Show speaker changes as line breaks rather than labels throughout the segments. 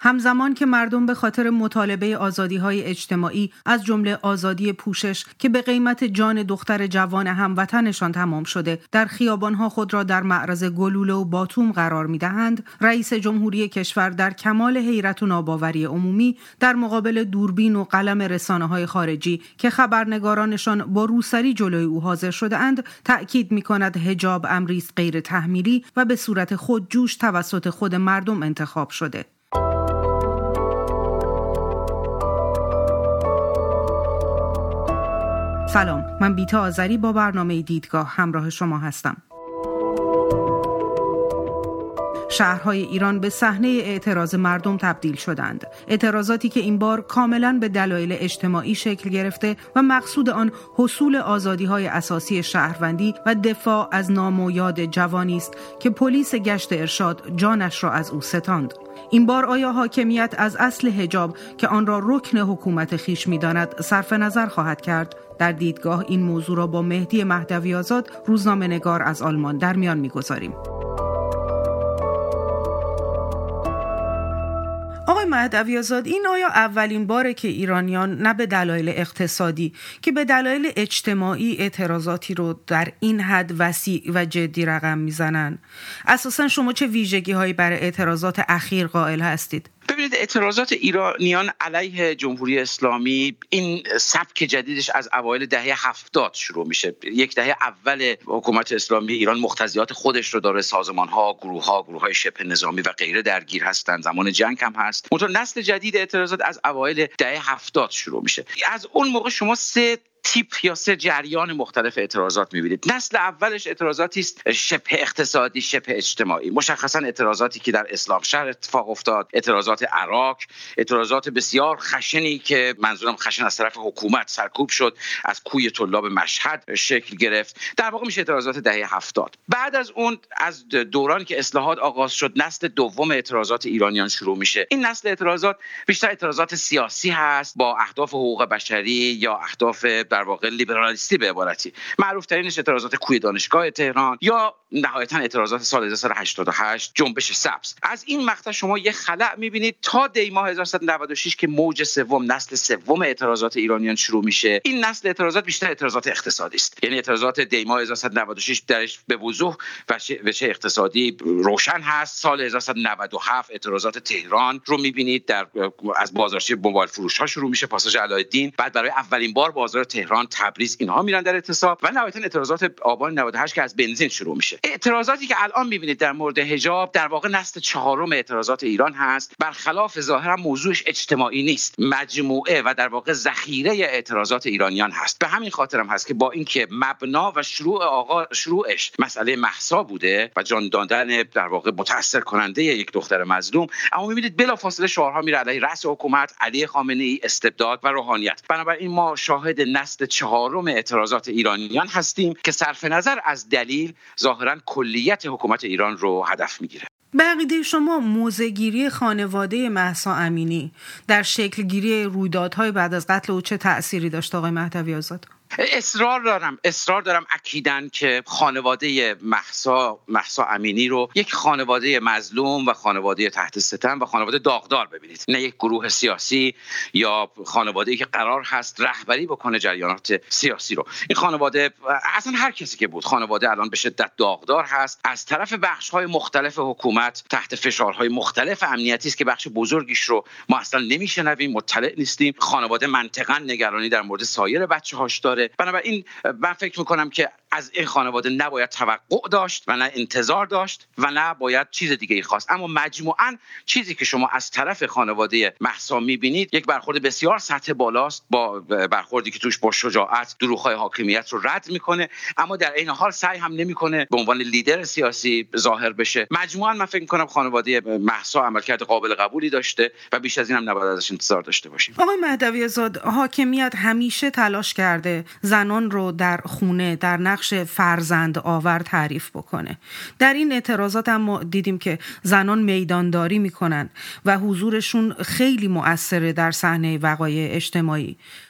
همزمان که مردم به خاطر مطالبه آزادی‌های اجتماعی از جمله آزادی پوشش که به قیمت جان دختر جوان هموطنشان تمام شده در خیابان‌ها خود را در معرض گلوله و باتوم قرار می‌دهند، رئیس جمهوری کشور در کمال حیرت و ناباوری عمومی در مقابل دوربین و قلم رسانه‌های خارجی که خبرنگارانشان با روسری جلوی او حاضر شده‌اند، تأکید می‌کند حجاب امری است غیر تحمیلی و به صورت خودجوش توسط خود مردم انتخاب شده. سلام، من بیتا آذری با برنامه دیدگاه همراه شما هستم. شهرهای ایران به صحنه اعتراض مردم تبدیل شدند. اعتراضاتی که این بار کاملاً به دلایل اجتماعی شکل گرفته و مقصود آن حصول آزادی‌های اساسی شهروندی و دفاع از نام و یاد جوانی است که پلیس گشت ارشاد جانش را از او ستاند. این بار آیا حاکمیت از اصل حجاب که آن را رکن حکومت خویش می‌داند صرف نظر خواهد کرد؟ در دیدگاه این موضوع را با مهدی مهدوی‌آزاد، روزنامه‌نگار از آلمان در میان می‌گذاریم. آقای مهدوی‌آزاد، این آیا اولین باره که ایرانیان نه به دلایل اقتصادی که به دلایل اجتماعی اعتراضاتی رو در این حد وسیع و جدی رقم میزنن؟ اساساً شما چه ویژگی‌هایی برای اعتراضات اخیر قائل هستید؟
ببینید، اعتراضات ایرانیان علیه جمهوری اسلامی این سبک جدیدش از اوایل دهه 70 شروع میشه. یک دهه اول حکومت اسلامی ایران مقتضیات خودش رو داره، سازمان‌ها، گروه‌های شبه نظامی و غیره درگیر هستند، زمان جنگ هم هست. منتها نسل جدید اعتراضات از اوایل دهه 70 شروع میشه. از اون موقع شما سه تیپ یا سه جریان مختلف اعتراضات می‌بینید. نسل اولش اعتراضاتی است شبه اقتصادی، شبه اجتماعی، مشخصا اعتراضاتی که در اسلام شهر اتفاق افتاد، اعتراضات عراق، اعتراضات بسیار خشنی که منظورم خشن از طرف حکومت سرکوب شد، از کوی طلاب مشهد شکل گرفت. در واقع میشه اعتراضات دهه 70. بعد از اون، از دورانی که اصلاحات آغاز شد، نسل دوم اعتراضات ایرانیان شروع میشه. این نسل اعتراضات بیشتر اعتراضات سیاسی هست با اهداف حقوق بشری یا اهداف در واقع لیبرالیستی به عبارتی. معروف ترینش اعتراضات کوی دانشگاه تهران یا نهایتا اعتراضات سال 1388 جنبش سبز. از این مقطع شما یه خلأ می‌بینید تا دی ماه 1396 که موج سوم، نسل سوم اعتراضات ایرانیان شروع میشه. این نسل اعتراضات بیشتر اعتراضات اقتصادی است. یعنی اعتراضات دی ماه 1396 درش به وضوح وجه اقتصادی روشن هست. سال 1397 اعتراضات تهران رو می‌بینید، در از بازارچی موبایل فروش‌ها شروع میشه، پاساژ علایالدین، بعد برای اولین بار بازار تهران، تبریز، اینها میرن در اعتصاب و نهایتا اعتراضات آبان 98 که از بنزین شروع میشه. اعتراضاتی که الان میبینید در مورد حجاب در واقع نسل چهارم اعتراضات ایران هست. برخلاف ظاهرا موضوعش اجتماعی نیست، مجموعه و در واقع ذخیره اعتراضات ایرانیان هست. به همین خاطر هم هست که با اینکه مبنا و شروعش مسئله مهسا بوده و جان دادن در واقع متأثر کننده یک دختر مظلوم، اما میبینید بلافاصله شعارها میره علیه رأس حکومت، علی خامنه‌ای، استبداد و روحانیت. بنابراین ما شاهد نسل چهارم اعتراضات ایرانیان هستیم که صرف نظر از دلیل ظاهراً کلیت حکومت ایران رو هدف میگیره.
به عقیده شما موضع‌گیری خانواده مهسا امینی در شکل‌گیری رویدادهای بعد از قتل او چه تأثیری داشت آقای مهدوی‌آزاد؟
اصرار دارم اکیداً که خانواده مهسا امینی رو یک خانواده مظلوم و خانواده تحت ستم و خانواده داغدار ببینید، نه یک گروه سیاسی یا خانواده‌ای که قرار هست رهبری بکنه جریانات سیاسی رو. این خانواده، اصلا هر کسی که بود، خانواده الان به شدت داغدار هست، از طرف بخش‌های مختلف حکومت تحت فشارهای مختلف امنیتی است که بخش بزرگیش رو ما اصلا نمیشنویم، مطلع نیستیم. خانواده منطقاً نگرانی در مورد سایر بچه‌هاش داره. بنابراین من فکر میکنم که از این خانواده نباید توقع داشت و نه انتظار داشت و نه باید چیز دیگه ای خواست. اما مجموعاً چیزی که شما از طرف خانواده مهسا میبینید یک برخورد بسیار سطح بالاست، با برخوردی که توش با شجاعت دروغ‌های حاکمیت رو رد میکنه، اما در این حال سعی هم نمیکنه به عنوان لیدر سیاسی ظاهر بشه. مجموعاً من فکر میکنم خانواده مهسا عملکرد قابل قبولی داشته و بیش از این هم نباید ازش انتظار داشته باشیم.
آقای مهدوی‌آزاد، حاکمیت همیشه تلاش کرده زنان رو در خونه در نقش فرزند آور تعریف بکنه. در این اعتراضات هم ما دیدیم که زنان میدانداری میکنن و حضورشون خیلی مؤثره در صحنه وقایع اجتماعی.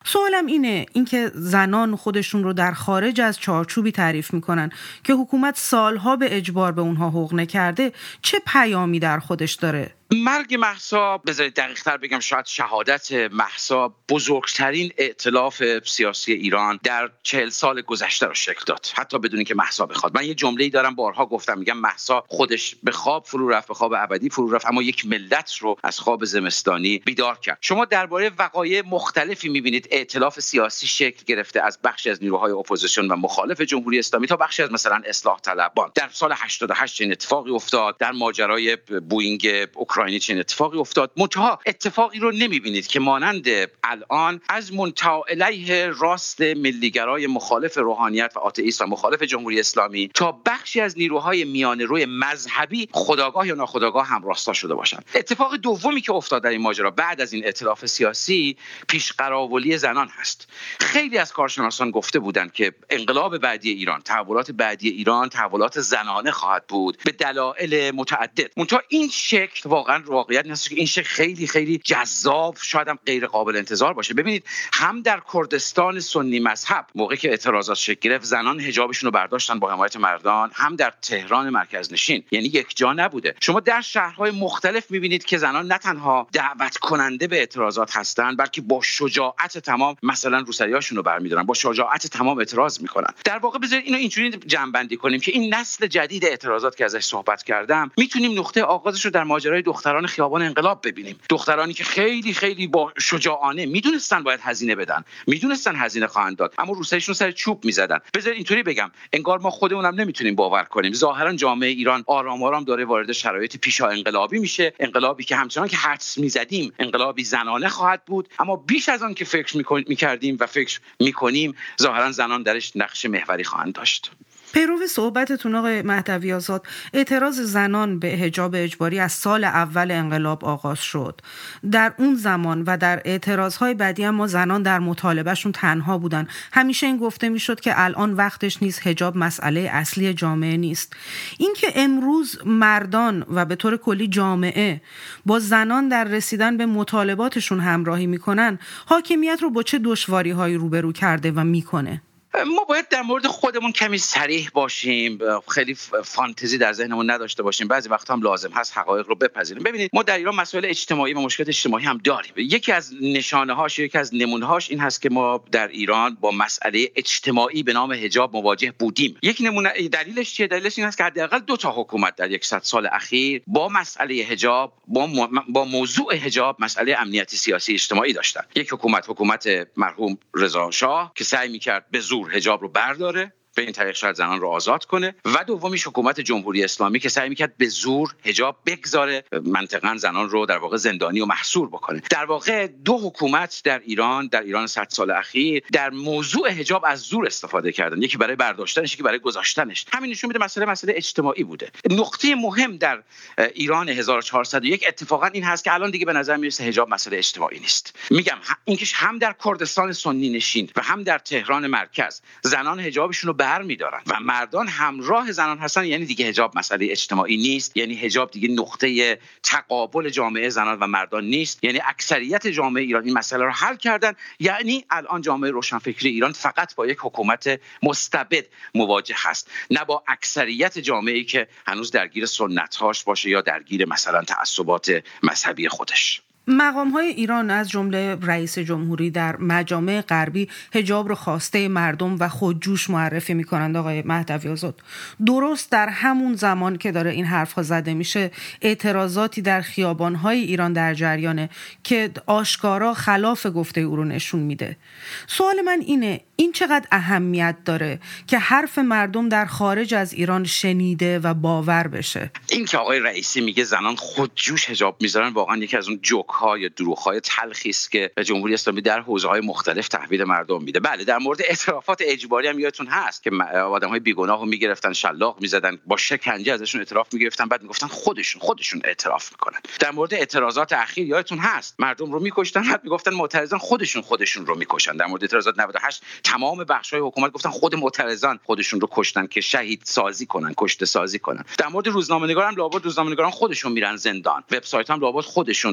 سوالم اینکه زنان خودشون رو در خارج از چارچوبی تعریف میکنن که حکومت سالها به اجبار به اونها حقوق نکرده، چه پیامی در خودش داره؟
مرگ مهسا، بذارید دقیق‌تر بگم، شاید شهادت مهسا بزرگترین ائتلاف سیاسی ایران در 40 سال گذشته را شکل داد، حتی بدون اینکه مهسا بخواد. من یه جمله‌ای دارم بارها گفتم، میگم مهسا خودش به خواب فرو رفت، به خواب ابدی فرو رفت، اما یک ملت رو از خواب زمستانی بیدار کرد. شما درباره وقایع مختلفی می‌بینید ائتلاف سیاسی شکل گرفته، از بخشی از نیروهای اپوزیسیون و مخالف جمهوری اسلامی تا بخشی از مثلا اصلاح طلبان. در سال 88 چنین اتفاقی افتاد، در ماجرای بوئینگ اوکراینی چنین اتفاقی افتاد. منتها اتفاقی رو نمی‌بینید که مانند الان از منتهی علیه راست ملیگرای مخالف روحانیت و آتئیست و مخالف جمهوری اسلامی تا بخشی از نیروهای میانه‌روی مذهبی خودآگاه یا ناخودآگاه هم راستا شده باشند. اتفاق دومی که افتاد در این ماجرا بعد از این ائتلاف سیاسی پیشقراولی زنان هست. خیلی از کارشناسان گفته بودند که انقلاب بعدی ایران، تحولات بعدی ایران تحولات زنانه خواهد بود به دلایل متعدد. منتها این شکل واقعیت نیست که این شکل خیلی خیلی جذاب، شاید هم غیر قابل انتظار باشه. ببینید، هم در کردستان سنی مذهب موقعی که اعتراضات شکل گرفت زنان حجابشون رو برداشتن با حمایت مردان، هم در تهران مرکز نشین، یعنی یک جا نبوده. شما در شهرهای مختلف می‌بینید که زنان نه تنها دعوت کننده به اعتراضات هستند، بلکه با شجاعت تمام مثلا روسریاشون رو برمی‌دارن، با شجاعت تمام اعتراض می‌کنن. در واقع بذارید اینو اینجوری جمع‌بندی کنیم که این نسل جدید اعتراضات که ازش صحبت کردم میتونیم نقطه آغازش رو در ماجرای دختران خیابان انقلاب ببینیم. دخترانی که خیلی خیلی با شجاعانه میدونستن باید هزینه بدن، میدونستن هزینه خواهند داد، اما روسریشون سر چوب میزدن. بذارید اینطوری بگم، انگار ما خودمونم نمیتونیم باور کنیم. ظاهرا جامعه ایران آرام آرام داره وارد شرایط پیشا انقلابی میشه، انقلابی که همچنان که حدس میزدیم انقلابی زنانه خواهد بود، اما بیش از آن که فکر میکردیم و فکر میکنیم ظاهرا زنان درش نقش محوری خواهند داشت.
پیرو صحبتتون آقای مهدوی آزاد، اعتراض زنان به حجاب اجباری از سال اول انقلاب آغاز شد. در اون زمان و در اعتراضهای بعدی هم ما زنان در مطالبهشون تنها بودن. همیشه این گفته میشد که الان وقتش نیست، حجاب مسئله اصلی جامعه نیست. این که امروز مردان و به طور کلی جامعه با زنان در رسیدن به مطالباتشون همراهی میکنن، حاکمیت رو با چه دشواری‌هایی روبرو کرده و میکنه؟
ما باید در مورد خودمون کمی صریح باشیم، خیلی فانتزی در ذهنمون نداشته باشیم. بعضی وقتا هم لازم هست حقایق رو بپذیریم. ببینید، ما در ایران مسائل اجتماعی و مشکلات اجتماعی هم داریم. یکی از نشانه‌هاش، یکی از نمونه‌هاش این هست که ما در ایران با مسئله اجتماعی به نام حجاب مواجه بودیم. یک نمونه دلیلش چیه؟ دلیلش این است که حداقل 2 تا حکومت در 100 سال اخیر با مسئله حجاب، با موضوع حجاب مسئله امنیتی سیاسی اجتماعی داشتن. یک حکومت مرحوم رضا شاه که سعی می‌کرد به زور حجاب رو برداره، به این طریق شاید زنان رو آزاد کنه، و دومیش حکومت جمهوری اسلامی که سعی میکرد به زور حجاب بگذاره، منطقاً زنان رو در واقع زندانی و محصور بکنه. در واقع 2 حکومت در ایران 100 سال اخیر در موضوع حجاب از زور استفاده کردن، یکی برای برداشتنش، یکی برای گذاشتنش. همین نشون میده مسئله اجتماعی بوده. نقطه مهم در ایران 1401 اتفاقا این هست که الان دیگه به نظر میرسه حجاب مسئله اجتماعی نیست. میگم اینکه هم در کردستان سنی نشین و هم در تهران مرکز زنان حجابشون رو برمی‌دارن و مردان همراه زنان هستن، یعنی دیگه حجاب مسئله اجتماعی نیست، یعنی حجاب دیگه نقطه تقابل جامعه زنان و مردان نیست، یعنی اکثریت جامعه ایران این مسئله رو حل کردن. یعنی الان جامعه روشنفکری ایران فقط با یک حکومت مستبد مواجه هست، نه با اکثریت جامعه‌ای که هنوز درگیر سنت‌هاش باشه یا درگیر مثلا تعصبات مذهبی خودش.
مقام‌های ایران از جمله رئیس جمهوری در مجامع غربی حجاب رو خواسته مردم و خودجوش معرفی می‌کنند. آقای مهدوی آزاد، درست در همون زمان که داره این حرف‌ها زده میشه، اعتراضاتی در خیابان‌های ایران در جریانه که آشکارا خلاف گفته او رو نشون میده. سوال من اینه، این چقدر اهمیت داره که حرف مردم در خارج از ایران شنیده و باور بشه؟
این که آقای رئیسی میگه زنان خودجوش حجاب میذارن، واقعا یکی از اون جوک‌ها یا دروغ‌های تلخی است که جمهوری اسلامی در حوزه‌های مختلف تحویل مردم میده. بله، در مورد اعترافات اجباری هم یادتون هست که آدم‌های بیگناهو میگرفتن، شلاق میزدن، با شکنجه ازشون اعتراف میگرفتن، بعد میگفتن خودشون اعتراف میکنن. در مورد اعتراضات اخیر یادتون هست مردم رو میکشتن، بعد میگفتن معترضان خودشون رو میکشن. در مورد اعتراضات 98 تمام بخش‌های حکومت گفتن خود معترضان خودشون رو کشتن که شهید سازی کنن، کشته سازی کنن. در مورد روزنامه‌نگاران لابد روزنامه‌نگاران خودشون میرن زندان، وبسایت هم لابد خودشون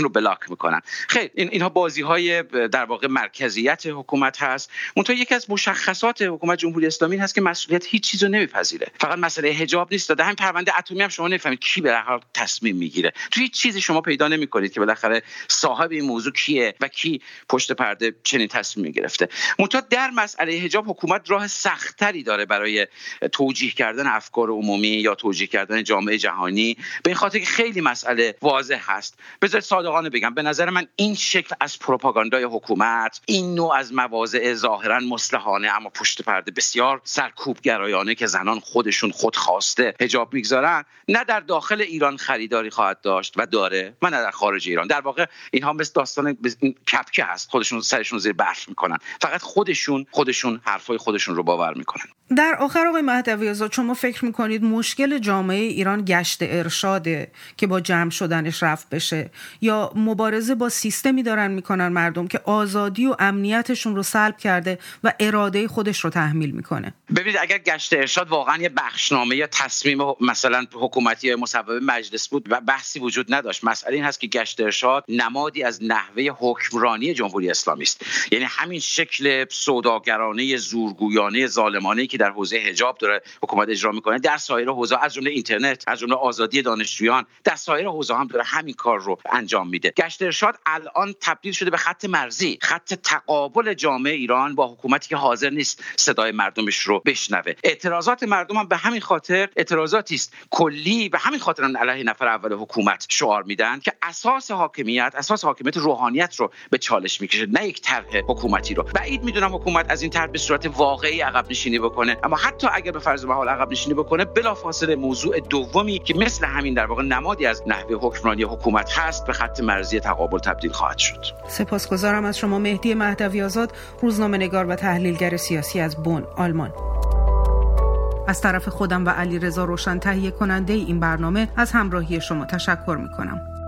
خودشون رو بلاک میکنن. خیلی اینها بازی‌های در واقع مرکزیت حکومت هست. منتها یکی از مشخصات حکومت جمهوری اسلامی هست که مسئولیت هیچ چیزو نمیپذیره. فقط مسئله حجاب نیست، در همین پرونده اتمی هم شما نمیفهمید کی به هر حال تصمیم میگیره. تو هیچ چیزی شما پیدا نمیکنید که بالاخره صاحب این موضوع کیه و کی پشت پرده چنین تصمیمی گرفته. منتها در مسئله حجاب حکومت راه سخت‌تری داره برای توجیه کردن افکار عمومی یا توجیه کردن جامعه جهانی، به این خاطر که خیلی مسئله واضح هست. بذارید صادقانه بگم، به نظر من این شکل از پروپاگاندای حکومت، این نوع از مواضع ظاهرا مصلحانه اما پشت پرده بسیار سرکوبگرایانه که زنان خودشون خودخواسته حجاب میگذارن، نه در داخل ایران خریداری خواهد داشت و داره، و نه در خارج ایران. در واقع اینها مثل داستان کپکه هست، خودشون سرشون زیر برف میکنن، فقط خودشون حرفای خودشون رو باور میکنن.
در آخر آقای مهدوی آزاد، شما فکر میکنید مشکل جامعه ایران گشت ارشاده که با جمع شدنش رفع بشه، یا مبارزه با سیستمی دارن میکنن مردم که آزادی و امنیتشون رو سلب کرده و اراده خودش رو تحمیل میکنه؟
ببینید، اگر گشت ارشاد واقعا یه بخشنامه یا تصمیم مثلا حکومتی یا مصوبه مجلس بود و بحثی وجود نداشت. مسئله این هست که گشت ارشاد نمادی از نحوه حکمرانی جمهوری اسلامی است. یعنی همین شکل سوداگرانه، زورگویانه، ظالمانه‌ای که در حوزه حجاب داره حکومت اجرا میکنه، در سایر حوزه از جمله اینترنت، از جمله آزادی دانشجویان، در سایر حوزه هم داره همین کار رو انجام میده. گشت ارشاد الان تبدیل شده به خط مرزی، خط تقابل جامعه ایران با حکومتی که حاضر نیست صدای مردمش رو بشنوه. اعتراضات مردم هم به همین خاطر اعتراضاتی است کلی، به همین خاطر علیه نفر اول حکومت شعار میدن که اساس حاکمیت روحانیت رو به چالش میکشه، نه یک طرح حکومتی رو. بعید میدونم حکومت از این طرح به صورت واقعی عقب نشینی بکنه، اما حتی اگر به فرض محال عقب نشینی بکنه، بلافاصله موضوع دومی که مثل همین در واقع نمادی از نحوه حکمرانی حکومت هست به خط مرزی تقابل تبدیل خواهد شد.
سپاسگزارم از شما مهدی مهدوی آزاد، روزنامه‌نگار و تحلیلگر سیاسی از بن، آلمان. از طرف خودم و علیرضا روشن تهیه کننده این برنامه از همراهی شما تشکر می‌کنم.